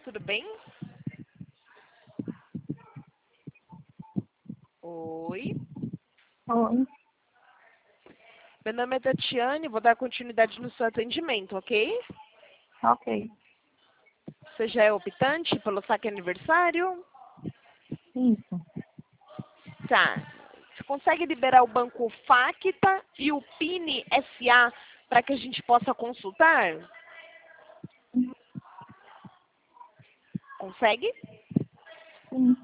tudo bem? Oi. Oi. Meu nome é Tatiane, vou dar continuidade no seu atendimento, ok? Ok. Você já é optante pelo saque aniversário? Isso. Tá. Você consegue liberar o banco Facta e o PIN SA para que a gente possa consultar? Consegue? Sim.